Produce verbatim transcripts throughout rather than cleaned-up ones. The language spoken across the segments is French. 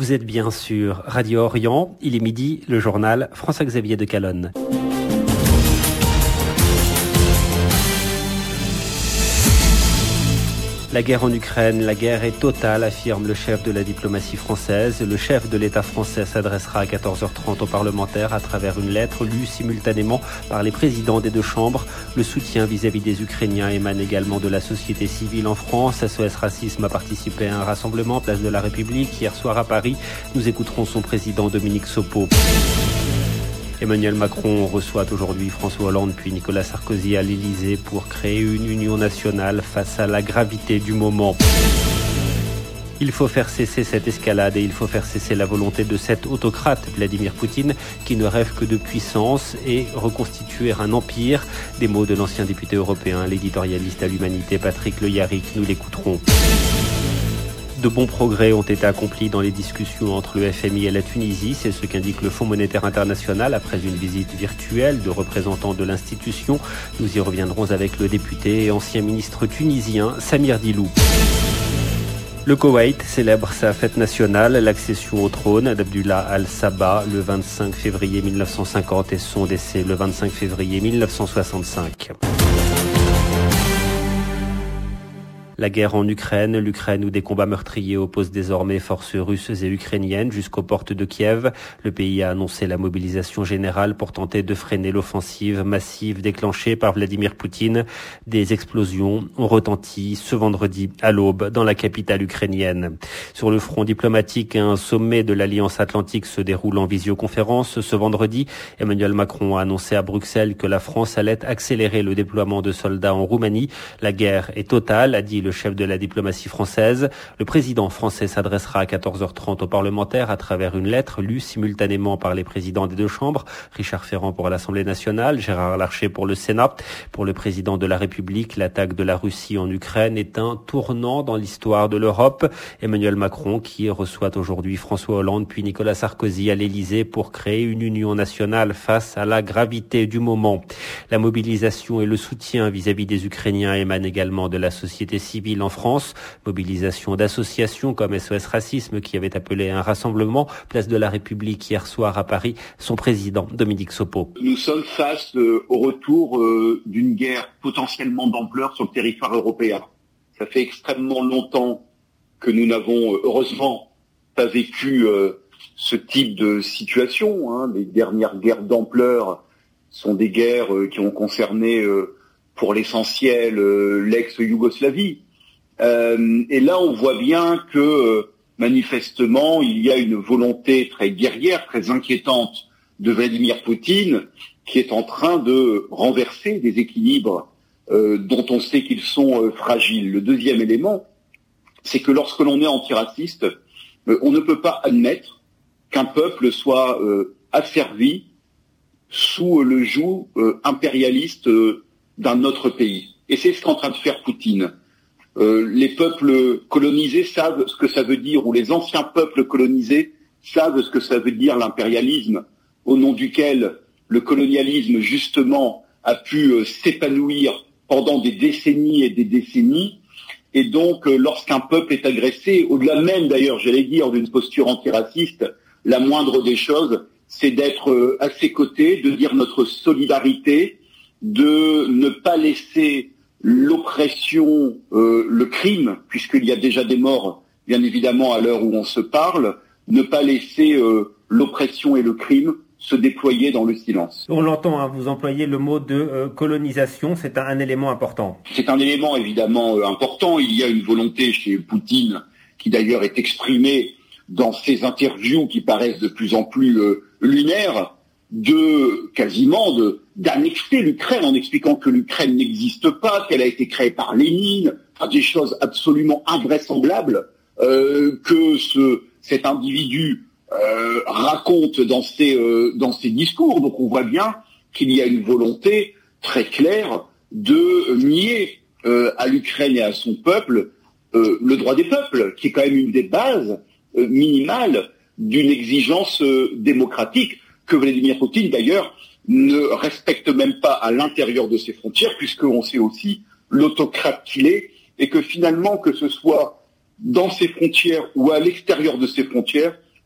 Vous êtes bien sur Radio Orient, il est midi, le journal François-Xavier de Calonne. La guerre en Ukraine, la guerre est totale, affirme le chef de la diplomatie française. Le chef de l'État français s'adressera à quatorze heures trente aux parlementaires à travers une lettre lue simultanément par les présidents des deux chambres. Le soutien vis-à-vis des Ukrainiens émane également de la société civile en France. S O S Racisme a participé à un rassemblement place de la République hier soir à Paris. Nous écouterons son président Dominique Sopo. Emmanuel Macron reçoit aujourd'hui François Hollande puis Nicolas Sarkozy à l'Élysée pour créer une union nationale face à la gravité du moment. Il faut faire cesser cette escalade et il faut faire cesser la volonté de cet autocrate, Vladimir Poutine, qui ne rêve que de puissance et reconstituer un empire. Des mots de l'ancien député européen, l'éditorialiste à l'Humanité Patrick Le Yarrick, nous l'écouterons. De bons progrès ont été accomplis dans les discussions entre le F M I et la Tunisie. C'est ce qu'indique le Fonds monétaire international après une visite virtuelle de représentants de l'institution. Nous y reviendrons avec le député et ancien ministre tunisien Samir Dilou. Le Koweït célèbre sa fête nationale, l'accession au trône d'Abdullah al-Sabah le vingt-cinq février mille neuf cent cinquante et son décès le vingt-cinq février mille neuf cent soixante-cinq. La guerre en Ukraine, l'Ukraine où des combats meurtriers opposent désormais forces russes et ukrainiennes jusqu'aux portes de Kiev. Le pays a annoncé la mobilisation générale pour tenter de freiner l'offensive massive déclenchée par Vladimir Poutine. Des explosions ont retenti ce vendredi à l'aube dans la capitale ukrainienne. Sur le front diplomatique, un sommet de l'Alliance Atlantique se déroule en visioconférence ce vendredi. Emmanuel Macron a annoncé à Bruxelles que la France allait accélérer le déploiement de soldats en Roumanie. La guerre est totale, a dit le chef de la diplomatie française. Le président français s'adressera à quatorze heures trente aux parlementaires à travers une lettre lue simultanément par les présidents des deux chambres, Richard Ferrand pour l'Assemblée nationale, Gérard Larcher pour le Sénat. Pour le président de la République, l'attaque de la Russie en Ukraine est un tournant dans l'histoire de l'Europe. Emmanuel Macron qui reçoit aujourd'hui François Hollande puis Nicolas Sarkozy à l'Élysée pour créer une union nationale face à la gravité du moment. La mobilisation et le soutien vis-à-vis des Ukrainiens émanent également de la société civile en France, mobilisation d'associations comme S O S Racisme qui avait appelé à un rassemblement place de la République hier soir à Paris, son président Dominique Sopo. Nous sommes face euh, au retour euh, d'une guerre potentiellement d'ampleur sur le territoire européen. Ça fait extrêmement longtemps que nous n'avons euh, heureusement pas vécu euh, ce type de situation. Hein. Les dernières guerres d'ampleur sont des guerres euh, qui ont concerné euh, pour l'essentiel euh, l'ex-Yougoslavie. Euh, et là, on voit bien que, euh, manifestement, il y a une volonté très guerrière, très inquiétante de Vladimir Poutine, qui est en train de renverser des équilibres euh, dont on sait qu'ils sont euh, fragiles. Le deuxième élément, c'est que lorsque l'on est antiraciste, euh, on ne peut pas admettre qu'un peuple soit euh, asservi sous le joug euh, impérialiste euh, d'un autre pays. Et c'est ce qu'est en train de faire Poutine. Euh, les peuples colonisés savent ce que ça veut dire, ou les anciens peuples colonisés savent ce que ça veut dire l'impérialisme, au nom duquel le colonialisme, justement, a pu euh, s'épanouir pendant des décennies et des décennies. Et donc, euh, lorsqu'un peuple est agressé, au-delà même, d'ailleurs, j'allais dire, d'une posture antiraciste, la moindre des choses, c'est d'être euh, à ses côtés, de dire notre solidarité, de ne pas laisser l'oppression, euh, le crime, puisqu'il y a déjà des morts, bien évidemment, à l'heure où on se parle, ne pas laisser euh, l'oppression et le crime se déployer dans le silence. On l'entend, hein, vous employez le mot de euh, colonisation, c'est un, un élément important. C'est un élément évidemment euh, important. Il y a une volonté chez Poutine, qui d'ailleurs est exprimée dans ses interviews qui paraissent de plus en plus euh, lunaires, de quasiment de d'annexer l'Ukraine en expliquant que l'Ukraine n'existe pas, qu'elle a été créée par Lénine, enfin, des choses absolument invraisemblables euh, que ce cet individu euh, raconte dans ses euh, dans ses discours. Donc on voit bien qu'il y a une volonté très claire de nier euh, à l'Ukraine et à son peuple euh, le droit des peuples, qui est quand même une des bases euh, minimales d'une exigence euh, démocratique que Vladimir Poutine, d'ailleurs, ne respecte même pas à l'intérieur de ses frontières, puisqu'on sait aussi l'autocrate qu'il est, et que finalement, que ce soit dans ses frontières ou à l'extérieur de ses frontières,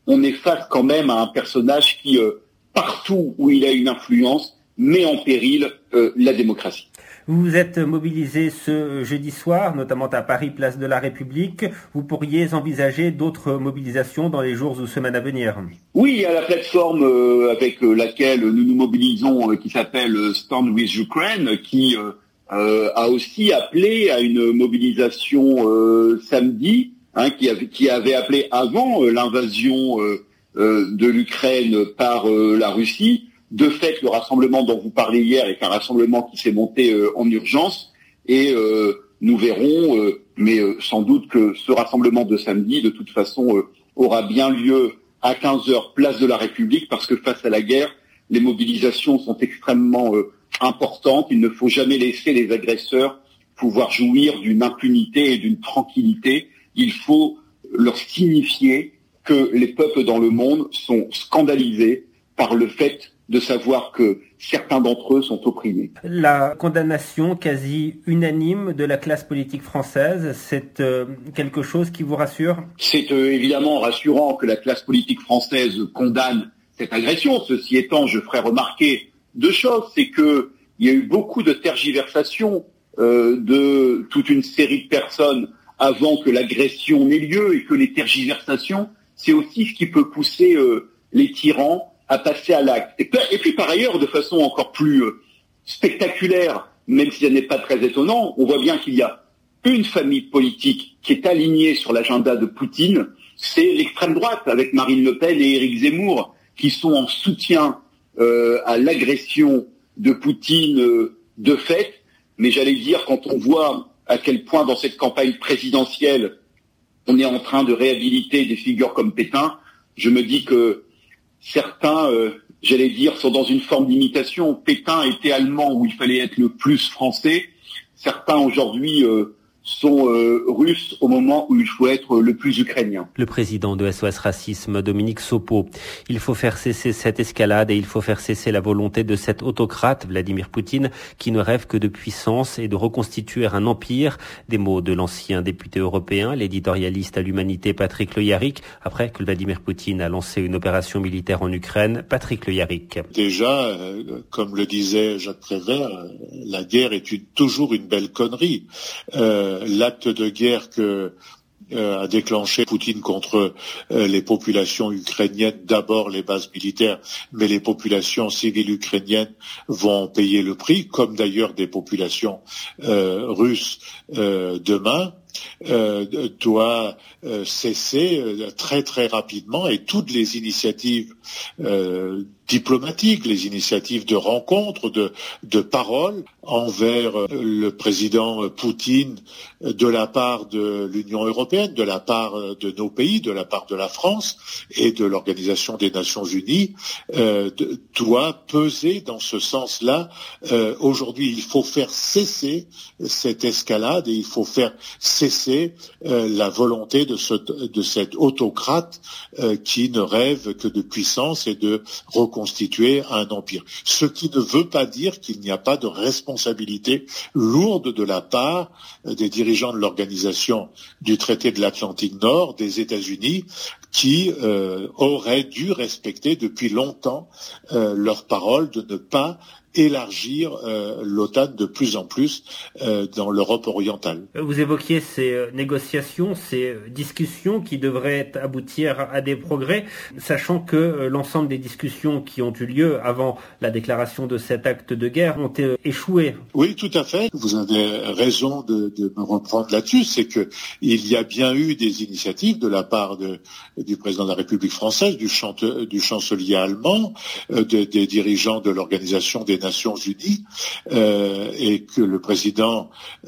on est face quand même à un personnage qui, euh, partout où il a une influence, met en péril euh, la démocratie. Vous vous êtes mobilisé ce jeudi soir, notamment à Paris, place de la République. Vous pourriez envisager d'autres mobilisations dans les jours ou semaines à venir? Oui, il y a la plateforme euh, avec euh, laquelle nous nous mobilisons, euh, qui s'appelle euh, Stand with Ukraine, qui euh, euh, a aussi appelé à une mobilisation euh, samedi, hein, qui, avait, qui avait appelé avant euh, l'invasion euh, euh, de l'Ukraine par euh, la Russie. De fait, le rassemblement dont vous parlez hier est un rassemblement qui s'est monté euh, en urgence et euh, nous verrons, euh, mais euh, sans doute que ce rassemblement de samedi, de toute façon, euh, aura bien lieu à quinze heures, place de la République, parce que face à la guerre, les mobilisations sont extrêmement euh, importantes. Il ne faut jamais laisser les agresseurs pouvoir jouir d'une impunité et d'une tranquillité. Il faut leur signifier que les peuples dans le monde sont scandalisés par le fait de savoir que certains d'entre eux sont opprimés. La condamnation quasi unanime de la classe politique française, c'est euh, quelque chose qui vous rassure? C'est euh, évidemment rassurant que la classe politique française condamne cette agression. Ceci étant, je ferai remarquer deux choses. C'est que il y a eu beaucoup de tergiversations euh, de toute une série de personnes avant que l'agression n'ait lieu, et que les tergiversations, c'est aussi ce qui peut pousser euh, les tyrans à passer à l'acte. Et, et puis par ailleurs, de façon encore plus euh, spectaculaire, même si ça n'est pas très étonnant, on voit bien qu'il y a une famille politique qui est alignée sur l'agenda de Poutine, c'est l'extrême droite, avec Marine Le Pen et Éric Zemmour, qui sont en soutien euh, à l'agression de Poutine euh, de fait. Mais j'allais dire, quand on voit à quel point dans cette campagne présidentielle, on est en train de réhabiliter des figures comme Pétain, je me dis que certains, euh, j'allais dire, sont dans une forme d'imitation. Pétain était allemand où il fallait être le plus français. Certains aujourd'hui euh, sont euh, russes au moment où il faut être le plus ukrainien. Le président de S O S Racisme, Dominique Sopo. Il faut faire cesser cette escalade et il faut faire cesser la volonté de cet autocrate, Vladimir Poutine, qui ne rêve que de puissance et de reconstituer un empire. Des mots de l'ancien député européen, l'éditorialiste à l'Humanité Patrick Le Yarrick, après que Vladimir Poutine a lancé une opération militaire en Ukraine. Patrick Le Yarrick. Déjà, euh, comme le disait Jacques Prévert, euh, la guerre est une, toujours une belle connerie. Euh, L'acte de guerre que euh, a déclenché Poutine contre euh, les populations ukrainiennes, d'abord les bases militaires, mais les populations civiles ukrainiennes vont payer le prix, comme d'ailleurs des populations euh, russes euh, demain. Euh, doit euh, cesser euh, très très rapidement, et toutes les initiatives euh, diplomatiques, les initiatives de rencontres, de, de paroles envers euh, le président Poutine euh, de la part de l'Union européenne, de la part euh, de nos pays, de la part de la France et de l'Organisation des Nations Unies, euh, de, doit peser dans ce sens-là. Euh, aujourd'hui, il faut faire cesser cette escalade et il faut faire cesser euh, la volonté de, ce, de cet autocrate euh, qui ne rêve que de puissance et de reconstituer un empire. Ce qui ne veut pas dire qu'il n'y a pas de responsabilité lourde de la part euh, des dirigeants de l'Organisation du traité de l'Atlantique Nord, des États-Unis, qui euh, auraient dû respecter depuis longtemps euh, leur parole de ne pas élargir euh, l'OTAN de plus en plus euh, dans l'Europe orientale. Vous évoquiez ces négociations, ces discussions qui devraient aboutir à des progrès, sachant que l'ensemble des discussions qui ont eu lieu avant la déclaration de cet acte de guerre ont échoué. Oui, tout à fait. Vous avez raison de, de me reprendre là-dessus. C'est que il y a bien eu des initiatives de la part de, du président de la République française, du, chante, du chancelier allemand, euh, de, des dirigeants de l'Organisation des Nations Unies, euh, et que le président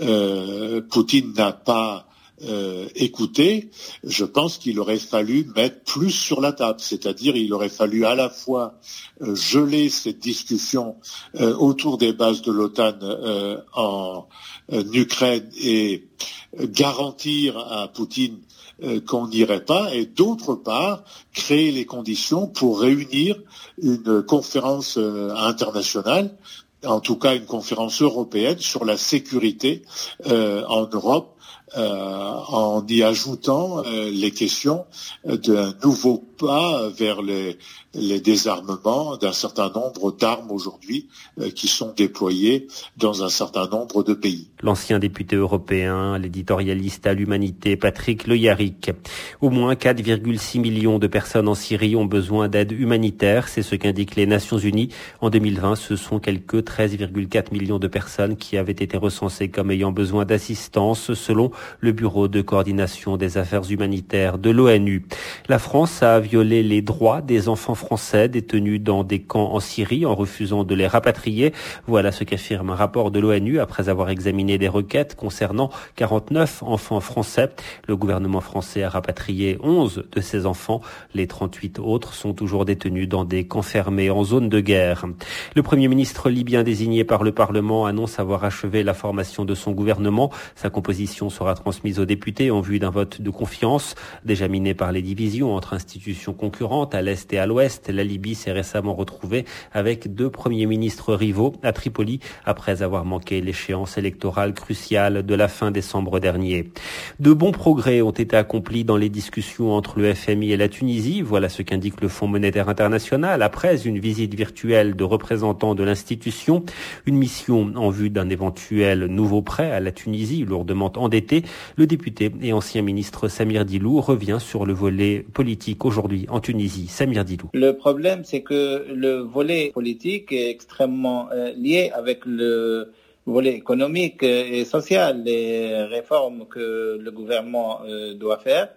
euh, Poutine n'a pas euh, écouté. Je pense qu'il aurait fallu mettre plus sur la table, c'est-à-dire il aurait fallu à la fois euh, geler cette discussion euh, autour des bases de l'OTAN euh, en euh, Ukraine et garantir à Poutine Euh, qu'on n'irait pas, et d'autre part créer les conditions pour réunir une conférence euh, internationale, en tout cas une conférence européenne sur la sécurité euh, en Europe, euh, en y ajoutant euh, les questions d'un nouveau pas vers les, les désarmements d'un certain nombre d'armes aujourd'hui euh, qui sont déployées dans un certain nombre de pays. L'ancien député européen, l'éditorialiste à l'Humanité, Patrick Le Yarrick. Au moins quatre virgule six millions de personnes en Syrie ont besoin d'aide humanitaire. C'est ce qu'indiquent les Nations Unies. En deux mille vingt, ce sont quelques treize virgule quatre millions de personnes qui avaient été recensées comme ayant besoin d'assistance, selon le Bureau de coordination des affaires humanitaires de l'ONU. La France a violé les droits des enfants français détenus dans des camps en Syrie en refusant de les rapatrier. Voilà ce qu'affirme un rapport de l'ONU après avoir examiné des requêtes concernant quarante-neuf enfants français. Le gouvernement français a rapatrié onze de ces enfants. Les trente-huit autres sont toujours détenus dans des camps fermés en zone de guerre. Le Premier ministre libyen désigné par le Parlement annonce avoir achevé la formation de son gouvernement. Sa composition sera transmise aux députés en vue d'un vote de confiance. Déjà miné par les divisions entre institutions concurrentes à l'Est et à l'Ouest, la Libye s'est récemment retrouvée avec deux premiers ministres rivaux à Tripoli après avoir manqué l'échéance électorale cruciale de la fin décembre dernier. De bons progrès ont été accomplis dans les discussions entre le F M I et la Tunisie. Voilà ce qu'indique le Fonds monétaire international après une visite virtuelle de représentants de l'institution. Une mission en vue d'un éventuel nouveau prêt à la Tunisie, lourdement endettée. Le député et ancien ministre Samir Dilou revient sur le volet politique aujourd'hui en Tunisie. Samir Dilou. Le problème, c'est que le volet politique est extrêmement euh, lié avec le volet économique et social, les réformes que le gouvernement euh, doit faire.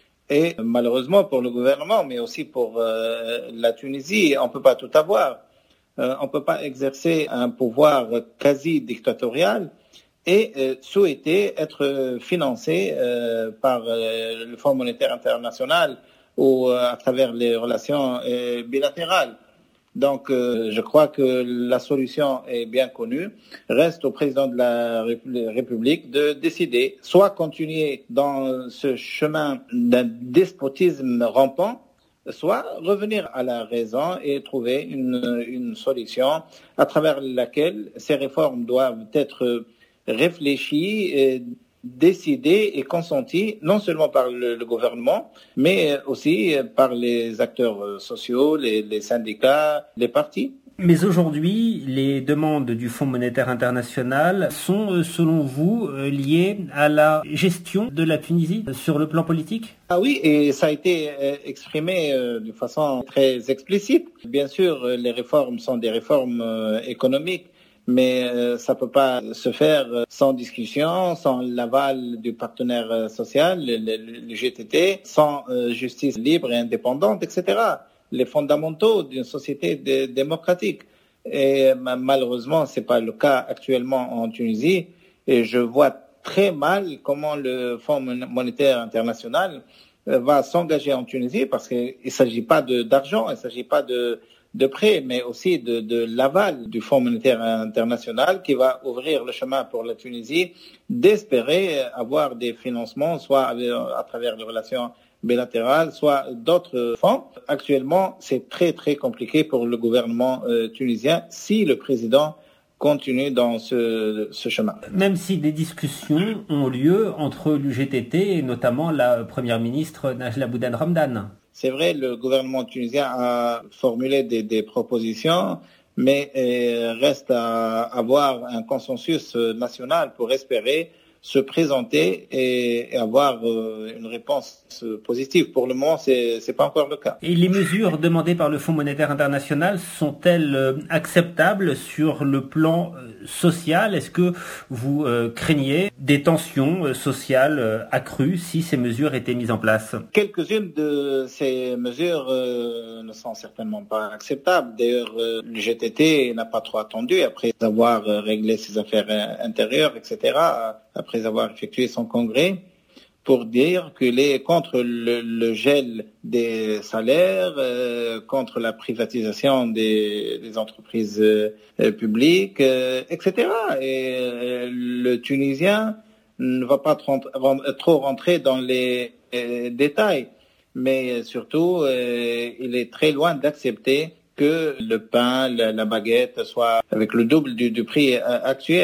Et malheureusement pour le gouvernement, mais aussi pour euh, la Tunisie, on ne peut pas tout avoir. Euh, on ne peut pas exercer un pouvoir quasi dictatorial et euh, souhaiter être financé euh, par euh, le Fonds monétaire international ou euh, à travers les relations euh, bilatérales. Donc, euh, je crois que la solution est bien connue. Reste au président de la République de décider, soit continuer dans ce chemin d'un despotisme rampant, soit revenir à la raison et trouver une, une solution à travers laquelle ces réformes doivent être réfléchies, et décidées et consenties non seulement par le, le gouvernement, mais aussi par les acteurs sociaux, les, les syndicats, les partis. Mais aujourd'hui, les demandes du Fonds monétaire international sont, selon vous, liées à la gestion de la Tunisie sur le plan politique ? Ah oui, et ça a été exprimé de façon très explicite. Bien sûr, les réformes sont des réformes économiques, mais euh, ça peut pas se faire sans discussion, sans l'aval du partenaire social, le, le, le G T T, sans euh, justice libre et indépendante, et cetera. Les fondamentaux d'une société de, démocratique. Et malheureusement, c'est pas le cas actuellement en Tunisie. Et je vois très mal comment le Fonds monétaire international va s'engager en Tunisie, parce qu'il ne s'agit pas de, d'argent, il ne s'agit pas de de prêt, mais aussi de, de l'aval du Fonds monétaire international qui va ouvrir le chemin pour la Tunisie d'espérer avoir des financements, soit à travers les relations bilatérales, soit d'autres fonds. Actuellement, c'est très très compliqué pour le gouvernement euh, tunisien si le président continue dans ce, ce chemin. Même si des discussions ont lieu entre l'U G T T et notamment la première ministre Najla Boudane Ramdane. C'est vrai, le gouvernement tunisien a formulé des, des propositions, mais euh, reste à avoir un consensus national pour espérer se présenter et, et avoir euh, une réponse positive. Pour le moment, c'est c'est pas encore le cas. Et les mesures demandées par le Fonds monétaire international sont-elles euh, acceptables sur le plan euh, social ? Est-ce que vous euh, craignez des tensions euh, sociales euh, accrues si ces mesures étaient mises en place ? Quelques-unes de ces mesures euh, ne sont certainement pas acceptables. D'ailleurs, euh, le G T T n'a pas trop attendu après avoir euh, réglé ses affaires intérieures, et cetera, après avoir effectué son congrès, pour dire qu'il est contre le, le gel des salaires, euh, contre la privatisation des, des entreprises euh, publiques, euh, et cetera. Et euh, le Tunisien ne va pas trop, trop rentrer dans les euh, détails, mais surtout, euh, il est très loin d'accepter que le pain, la, la baguette soit avec le double du, du prix actuel.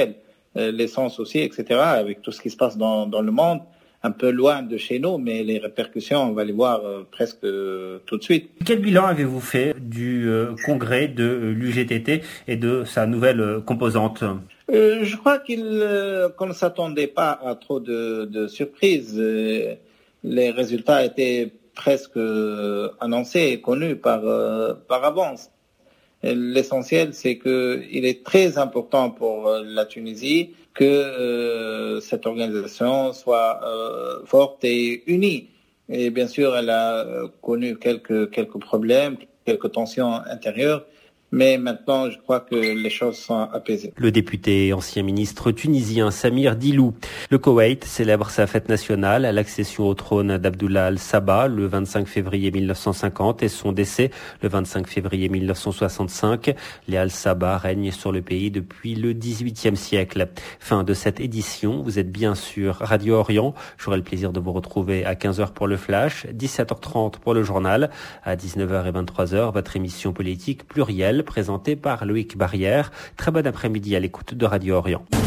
euh, l'essence aussi, et cetera, avec tout ce qui se passe dans, dans le monde, un peu loin de chez nous, mais les répercussions, on va les voir euh, presque euh, tout de suite. Quel bilan avez-vous fait du euh, congrès de euh, l'U G T T et de sa nouvelle euh, composante ? euh, Je crois qu'il, euh, qu'on ne s'attendait pas à trop de, de surprises. Euh, les résultats étaient presque euh, annoncés et connus par, euh, par avance. Et l'essentiel, c'est que il est très important pour euh, la Tunisie que euh, cette organisation soit euh, forte et unie. Et bien sûr, elle a connu quelques quelques problèmes, quelques tensions intérieures, mais maintenant, je crois que les choses sont apaisées. Le député et ancien ministre tunisien Samir Dilou. Le Koweït célèbre sa fête nationale à l'accession au trône d'Abdullah al-Sabah le vingt-cinq février mille neuf cent cinquante et son décès le vingt-cinq février mille neuf cent soixante-cinq. Les al-Sabah règnent sur le pays depuis le dix-huitième siècle. Fin de cette édition. Vous êtes bien sur Radio Orient. J'aurai le plaisir de vous retrouver à quinze heures pour le Flash, dix-sept heures trente pour le journal, à dix-neuf heures et vingt-trois heures, votre émission politique plurielle présentée par Loïc Barrière. Très bon après-midi à l'écoute de Radio Orient.